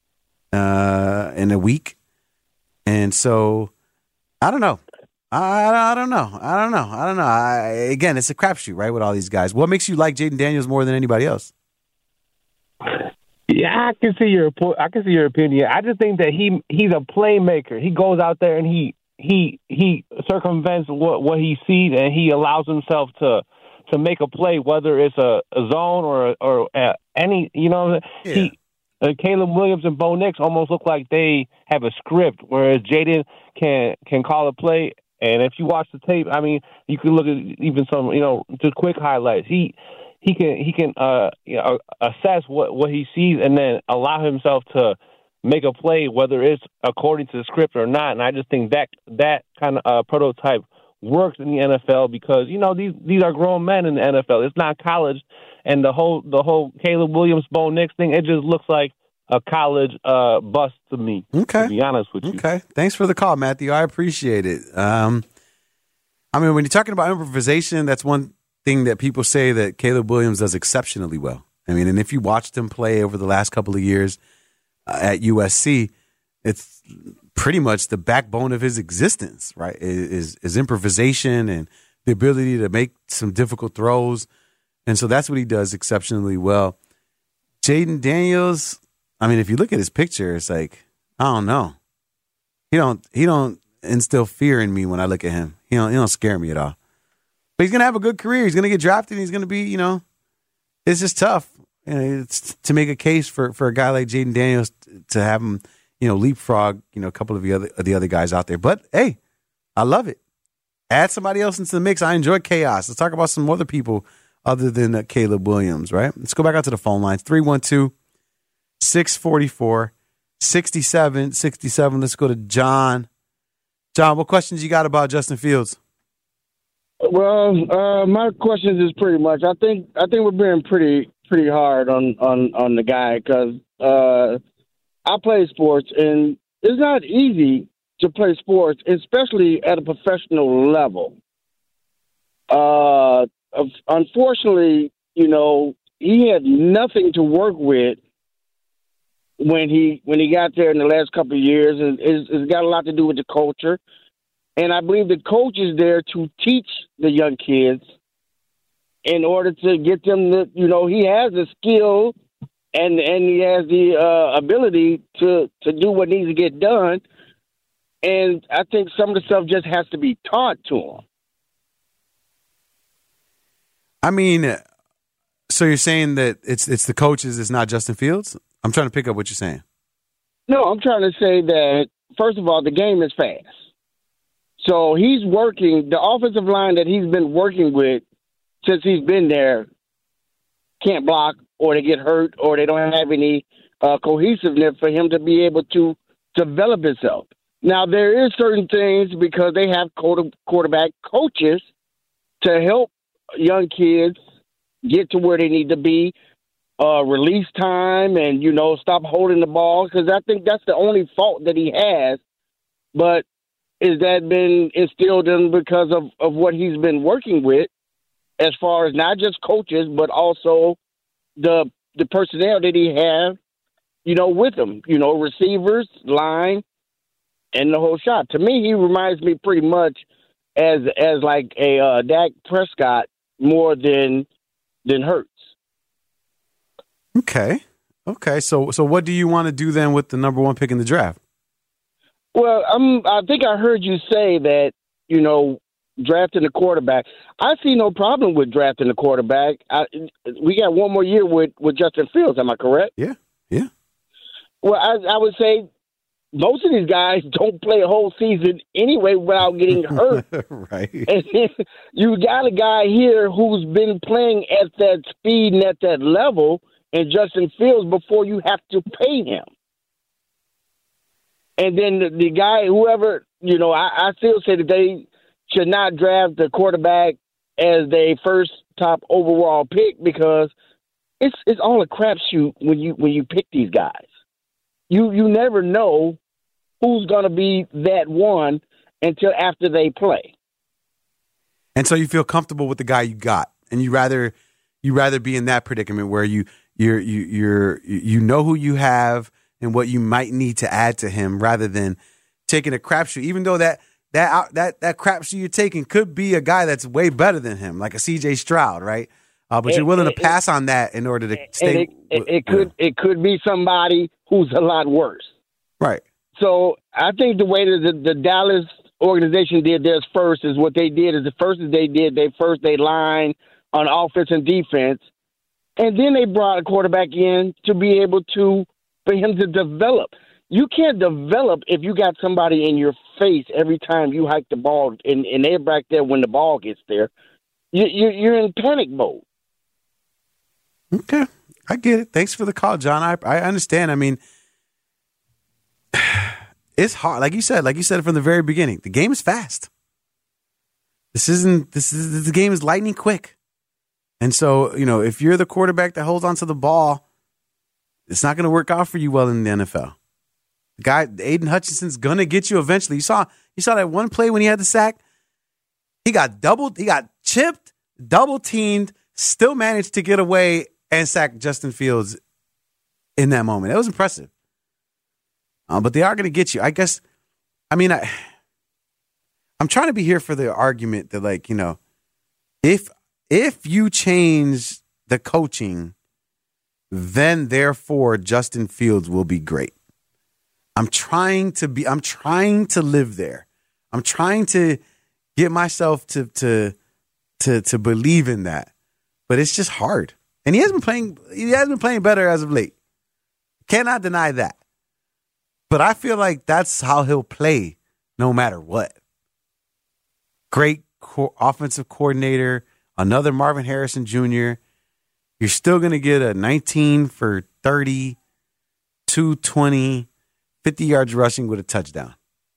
uh, in a week. And so, I don't know. I, I don't know. I don't know. I don't know. I, again, it's a crapshoot, right, with all these guys. What makes you like Jaden Daniels more than anybody else? Yeah, I can see your I can see your opinion. I just think that he he's a playmaker. He goes out there and he he he circumvents what, what he sees, and he allows himself to to make a play, whether it's a, a zone or or uh, any, you know. Yeah. He Uh, Caleb Williams and Bo Nix almost look like they have a script, whereas Jaden can can call a play. And if you watch the tape, I mean, you can look at even some, you know, just quick highlights. He he can he can uh, you know, assess what, what he sees and then allow himself to make a play, whether it's according to the script or not. And I just think that that kind of uh, prototype works in the N F L because, you know, these these are grown men in the N F L. It's not college. And the whole the whole Caleb Williams, Bo Nix thing, it just looks like a college uh, bust to me, okay. to be honest with you. Okay. Thanks for the call, Matthew. I appreciate it. Um, I mean, when you're talking about improvisation, that's one thing that people say that Caleb Williams does exceptionally well. I mean, and if you watched him play over the last couple of years uh, at U S C, it's pretty much the backbone of his existence, right, is, is improvisation and the ability to make some difficult throws. And so that's what he does exceptionally well. Jaden Daniels, I mean, if you look at his picture, it's like, I don't know. He don't he don't instill fear in me when I look at him. He don't he don't scare me at all. But he's gonna have a good career. He's gonna get drafted. And he's gonna be, you know, it's just tough. You know, it's to make a case for, for a guy like Jaden Daniels to have him, you know, leapfrog, you know, a couple of the other of the other guys out there. But hey, I love it. Add somebody else into the mix. I enjoy chaos. Let's talk about some other people other than uh, Caleb Williams, right? Let's go back out to the phone lines. three one two, six four four, six seven six seven. Let's go to John. John, what questions you got about Justin Fields? Well, uh, my questions is pretty much, I think I think we're being pretty pretty hard on, on, on the guy because uh, I play sports, and it's not easy to play sports, especially at a professional level. Uh Unfortunately, you know, he had nothing to work with when he when he got there in the last couple of years. And it's, it's got a lot to do with the culture. And I believe the coach is there to teach the young kids in order to get them to, you know, he has a skill and and he has the uh, ability to to do what needs to get done. And I think some of the stuff just has to be taught to him. I mean, so you're saying that it's it's the coaches, it's not Justin Fields? I'm trying to pick up what you're saying. No, I'm trying to say that, first of all, the game is fast. So he's working, the offensive line that he's been working with since he's been there can't block, or they get hurt, or they don't have any uh, cohesiveness for him to be able to develop himself. Now, there is certain things because they have quarter, quarterback coaches to help young kids get to where they need to be, uh, release time, and, you know, stop holding the ball, because I think that's the only fault that he has. But is that been instilled in because of, of what he's been working with, as far as not just coaches, but also the the personnel that he has, you know, with him, you know, receivers, line, and the whole shot. To me, he reminds me pretty much as as like a uh, Dak Prescott more than than Hurts. Okay, okay. So so what do you want to do then with the number one pick in the draft? Well, I'm, I think I heard you say that, you know, drafting a quarterback. I see no problem with drafting a quarterback. I, we got one more year with, with Justin Fields. Am I correct? Yeah, yeah. Well, I, I would say most of these guys don't play a whole season anyway without getting hurt. Right. And you got a guy here who's been playing at that speed and at that level, and Justin Fields, before you have to pay him. And then the, the guy, whoever, you know, I, I still say that they should not draft the quarterback as their first top overall pick, because it's it's all a crapshoot when you when you pick these guys. You you never know who's going to be that one until after they play. And so you feel comfortable with the guy you got, and you rather you rather be in that predicament where you you're you you're you know who you have and what you might need to add to him, rather than taking a crapshoot. Even though that that that that crapshoot you're taking could be a guy that's way better than him, like a C J Stroud, right? Uh, but it, you're willing it, to pass on that in order to stay. It, it, it could it could be somebody who's a lot worse, right? So I think the way that the, the Dallas organization did theirs first is what they did is the first that they did they first they line on offense and defense, and then they brought a quarterback in to be able to for him to develop. You can't develop if you got somebody in your face every time you hike the ball, and, and they're back there when the ball gets there. You, you, you're in panic mode. Okay, I get it. Thanks for the call, John. I I understand. I mean, it's hard, like you said. Like you said from the very beginning, the game is fast. This isn't. This is the game is lightning quick, and so you know if you're the quarterback that holds onto the ball, it's not going to work out for you well in the N F L. The guy, Aiden Hutchinson's going to get you eventually. You saw you saw that one play when he had the sack. He got doubled. He got chipped, double teamed, still managed to get away and sack Justin Fields in that moment. It was impressive. Um, but they are going to get you. I guess, I mean, I, I'm trying to be here for the argument that, like, you know, if if you change the coaching, then therefore Justin Fields will be great. I'm trying to be, I'm trying to live there. I'm trying to get myself to to to to believe in that. But it's just hard. And he has been playing he has been playing better as of late. Cannot deny that. But I feel like that's how he'll play no matter what. Great co- offensive coordinator, another Marvin Harrison Junior You're still going to get a nineteen for thirty, two twenty, fifty yards rushing with a touchdown.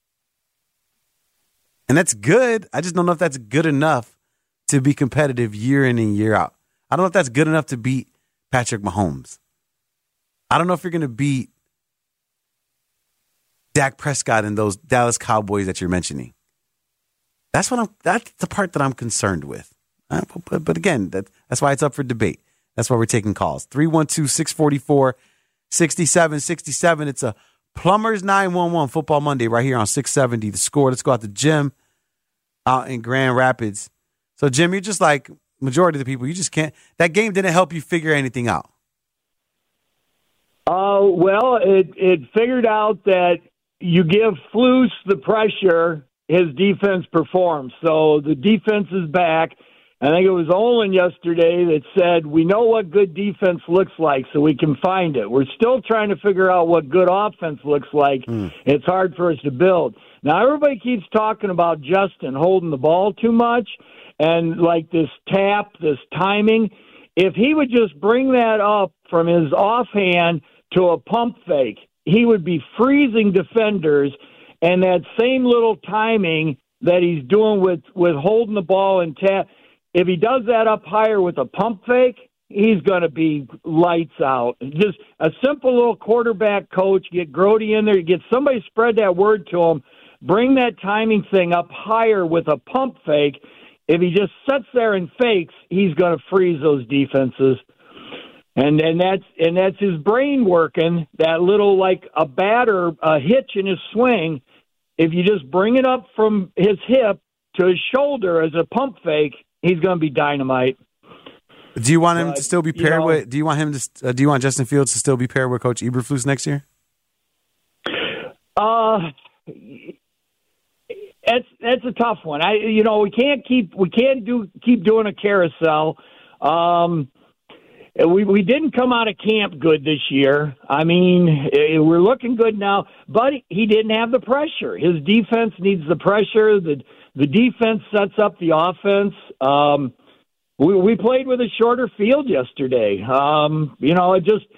And that's good. I just don't know if that's good enough to be competitive year in and year out. I don't know if that's good enough to beat Patrick Mahomes. I don't know if you're going to beat Dak Prescott and those Dallas Cowboys that you're mentioning. That's what I'm. That's the part that I'm concerned with. Uh, but, but again, that, that's why it's up for debate. That's why we're taking calls. three one two, six four four, six seven six seven. It's a Plumbers nine one one Football Monday right here on six seventy The Score. Let's go out to Jim out in Grand Rapids. So, Jim, you're just like majority of the people. You just can't. That game didn't help you figure anything out. Uh, well, it, it figured out that you give Flus the pressure, his defense performs. So the defense is back. I think it was Olin yesterday that said, we know what good defense looks like, so we can find it. We're still trying to figure out what good offense looks like. Mm. It's hard for us to build. Now, everybody keeps talking about Justin holding the ball too much and like this tap, this timing. If he would just bring that up from his offhand to a pump fake, he would be freezing defenders, and that same little timing that he's doing with, with holding the ball and tap, if he does that up higher with a pump fake, he's going to be lights out. Just a simple little quarterback coach, get Grody in there, get somebody spread that word to him, bring that timing thing up higher with a pump fake. If he just sits there and fakes, he's going to freeze those defenses. And and that's and that's his brain working, that little like a batter, a hitch in his swing. If you just bring it up from his hip to his shoulder as a pump fake, he's going to be dynamite. Do you want him but, to still be paired you know, with? Do you want him to? Uh, do you want Justin Fields to still be paired with Coach Eberflus next year? Uh, that's that's a tough one. I you know we can't keep we can't do keep doing a carousel. Um, we we didn't come out of camp good this year. I mean, we're looking good now, but he didn't have the pressure. His defense needs the pressure. The the defense sets up the offense. Um, we we played with a shorter field yesterday. Um, you know, it just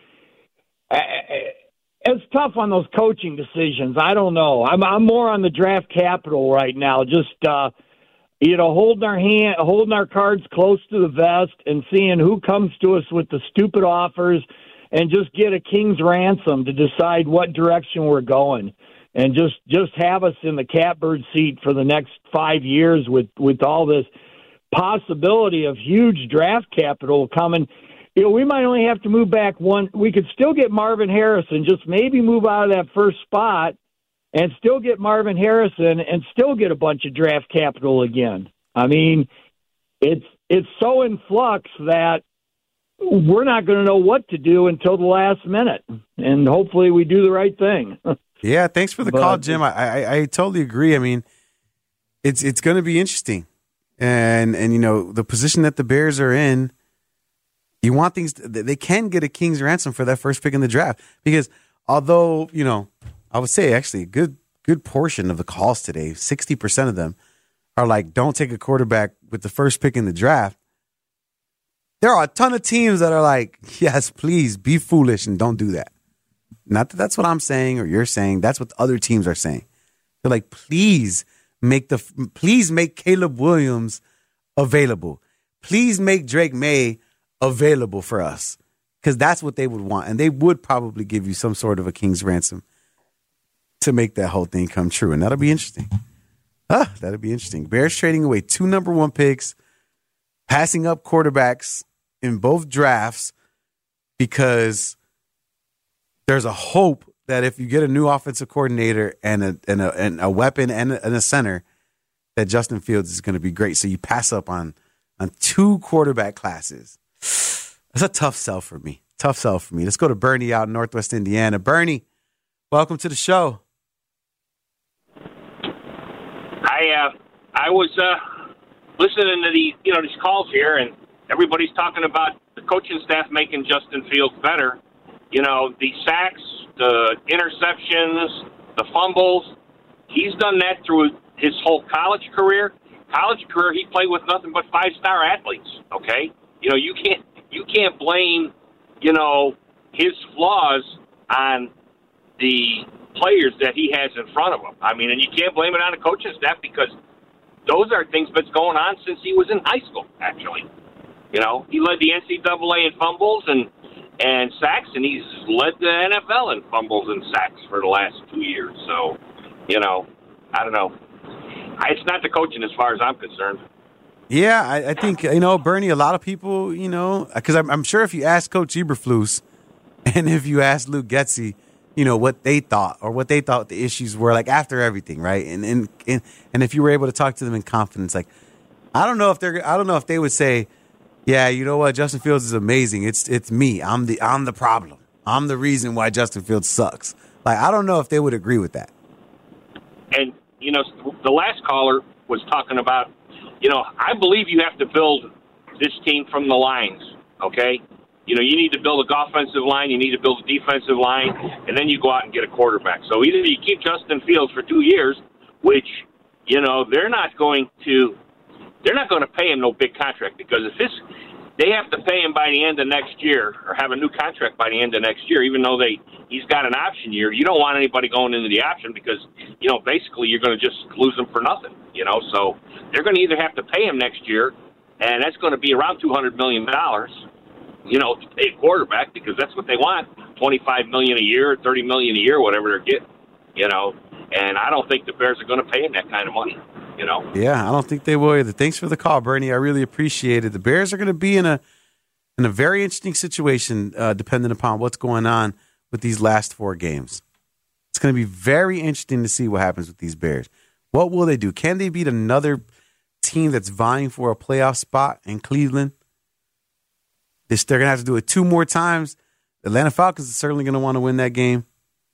it's tough on those coaching decisions. I don't know. I'm I'm more on the draft capital right now. Just uh, you know, holding our hand, holding our cards close to the vest, and seeing who comes to us with the stupid offers, and just get a king's ransom to decide what direction we're going, and just just have us in the catbird seat for the next five years with with all this possibility of huge draft capital coming. You know, we might only have to move back one. We could still get Marvin Harrison, just maybe move out of that first spot and still get Marvin Harrison and still get a bunch of draft capital again. I mean, it's it's so in flux that we're not going to know what to do until the last minute, and hopefully we do the right thing. Yeah, thanks for the but, call, Jim. I, I I totally agree. I mean, it's it's going to be interesting, and and you know the position that the Bears are in. You want things, they can get a king's ransom for that first pick in the draft. Because although, you know, I would say actually a good, good portion of the calls today, sixty percent of them are like, don't take a quarterback with the first pick in the draft. There are a ton of teams that are like, yes, please be foolish and don't do that. Not that that's what I'm saying or you're saying. That's what the other teams are saying. They're like, please make the, please make Caleb Williams available. Please make Drake May available for us, because that's what they would want, and they would probably give you some sort of a king's ransom to make that whole thing come true, and that'll be interesting. Ah, that'll be interesting. Bears trading away two number one picks, passing up quarterbacks in both drafts because there's a hope that if you get a new offensive coordinator and a and a, and a weapon and a, and a center, that Justin Fields is going to be great. So you pass up on on two quarterback classes. That's a tough sell for me. Tough sell for me. Let's go to Bernie out in Northwest Indiana. Bernie, welcome to the show. I uh, I was uh, listening to the you know these calls here, and everybody's talking about the coaching staff making Justin Fields better. You know, the sacks, the interceptions, the fumbles. He's done that through his whole college career. College career, he played with nothing but five-star athletes. Okay. You know, you can't you can't blame, you know, his flaws on the players that he has in front of him. I mean, and you can't blame it on the coaching staff because those are things that's going on since he was in high school, actually. You know, he led the N C double A in fumbles and, and sacks, and he's led the N F L in fumbles and sacks for the last two years. So, you know, I don't know. It's not the coaching as far as I'm concerned. Yeah, I, I think, you know, Bernie, a lot of people, you know, because I'm, I'm sure if you ask Coach Eberflus and if you ask Luke Getsy, you know, what they thought or what they thought the issues were, like, after everything, right? And and and, and if you were able to talk to them in confidence, like, I don't know if they're, I don't know if they would say, yeah, you know what, Justin Fields is amazing. It's it's me. I'm the I'm the problem. I'm the reason why Justin Fields sucks. Like, I don't know if they would agree with that. And, you know, the last caller was talking about, you know, I believe you have to build this team from the lines, okay? You know, you need to build a offensive line, you need to build a defensive line, and then you go out and get a quarterback. So either you keep Justin Fields for two years, which, you know, they're not going to they're not going to pay him no big contract, because if this they have to pay him by the end of next year, or have a new contract by the end of next year, even though they he's got an option year. You don't want anybody going into the option, because, you know, basically you're going to just lose him for nothing, you know. So they're going to either have to pay him next year, and that's going to be around two hundred million dollars, you know, to pay a quarterback, because that's what they want, twenty-five million dollars a year, thirty million dollars a year, whatever they're getting, you know. And I don't think the Bears are going to pay him that kind of money, you know. Yeah, I don't think they will either. Thanks for the call, Bernie. I really appreciate it. The Bears are going to be in a in a very interesting situation, uh, depending upon what's going on with these last four games. It's going to be very interesting to see what happens with these Bears. What will they do? Can they beat another team that's vying for a playoff spot in Cleveland? This, they're going to have to do it two more times. The Atlanta Falcons are certainly going to want to win that game.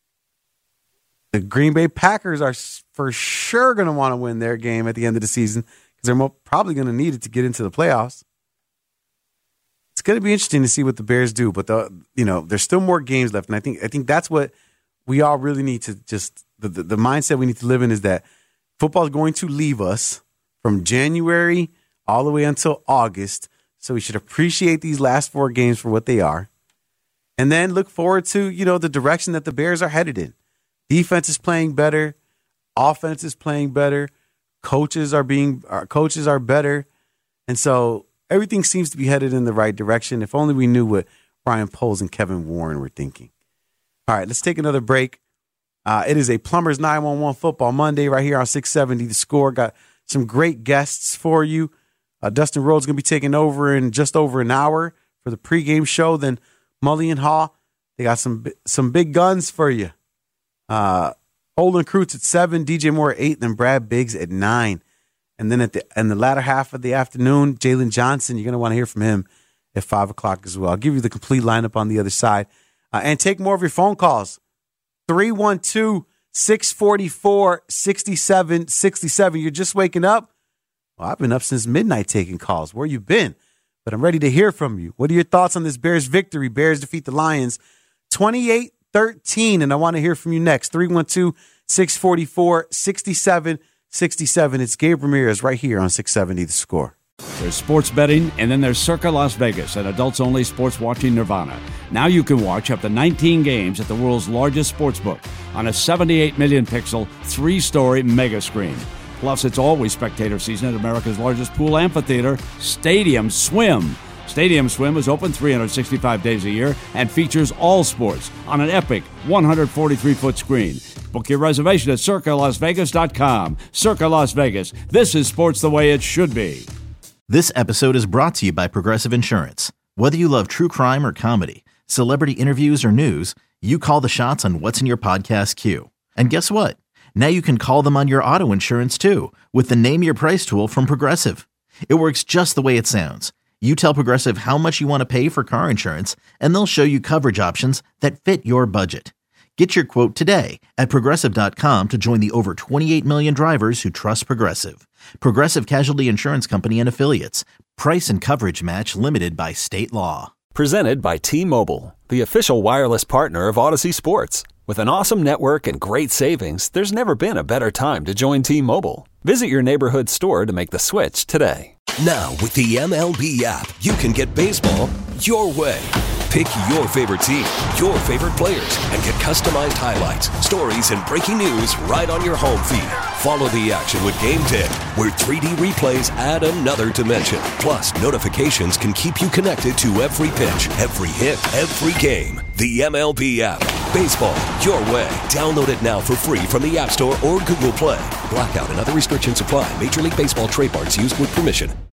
The Green Bay Packers are for sure going to want to win their game at the end of the season, because they're mo- probably going to need it to get into the playoffs. It's going to be interesting to see what the Bears do, but the, you know, there's still more games left, and I think I think that's what we all really need to just the, the, the mindset we need to live in is that football is going to leave us from January all the way until August. So we should appreciate these last four games for what they are, and then look forward to, you know, the direction that the Bears are headed in. Defense is playing better. Offense is playing better. Coaches are being our coaches are better. And so everything seems to be headed in the right direction. If only we knew what Ryan Poles and Kevin Warren were thinking. All right, let's take another break. Uh, it is a Plumbers nine one one Football Monday right here on six seventy The Score. Got some great guests for you. Uh, Dustin Rhodes going to be taking over in just over an hour for the pregame show. Then Mully and Haw, they got some some big guns for you. Uh, Olin Kreutz at seven, D J Moore at eight, then Brad Biggs at nine. And then at the in the latter half of the afternoon, Jalen Johnson, you're going to want to hear from him at five o'clock as well. I'll give you the complete lineup on the other side. Uh, and take more of your phone calls. three one two, six four four, six seven six seven. You're just waking up? Well, I've been up since midnight taking calls. Where you been? But I'm ready to hear from you. What are your thoughts on this Bears victory? Bears defeat the Lions twenty-eight thirteen, and I want to hear from you next. three one two, six four four, six seven six seven. It's Gabe Ramirez right here on six seventy The Score. There's sports betting, and then there's Circa Las Vegas, an adults-only sports watching nirvana. Now you can watch up to nineteen games at the world's largest sportsbook on a seventy-eight million pixel, three-story mega screen. Plus, it's always spectator season at America's largest pool amphitheater, Stadium Swim. Stadium Swim is open three hundred sixty-five days a year and features all sports on an epic one hundred forty-three foot screen. Book your reservation at circa las vegas dot com. Circa Las Vegas. This is sports the way it should be. This episode is brought to you by Progressive Insurance. Whether you love true crime or comedy, celebrity interviews or news, you call the shots on what's in your podcast queue. And guess what? Now you can call them on your auto insurance too with the Name Your Price tool from Progressive. It works just the way it sounds. You tell Progressive how much you want to pay for car insurance, and they'll show you coverage options that fit your budget. Get your quote today at progressive dot com to join the over twenty-eight million drivers who trust Progressive. Progressive Casualty Insurance Company and Affiliates. Price and coverage match limited by state law. Presented by T-Mobile, the official wireless partner of Odyssey Sports. With an awesome network and great savings, there's never been a better time to join T-Mobile. Visit your neighborhood store to make the switch today. Now, with the M L B app, you can get baseball your way. Pick your favorite team, your favorite players, and get customized highlights, stories, and breaking news right on your home feed. Follow the action with Game Day, where three D replays add another dimension. Plus, notifications can keep you connected to every pitch, every hit, every game. The M L B app. Baseball your way. Download it now for free from the App Store or Google Play. Blackout and other restrictions apply. Major League Baseball trademarks used with permission.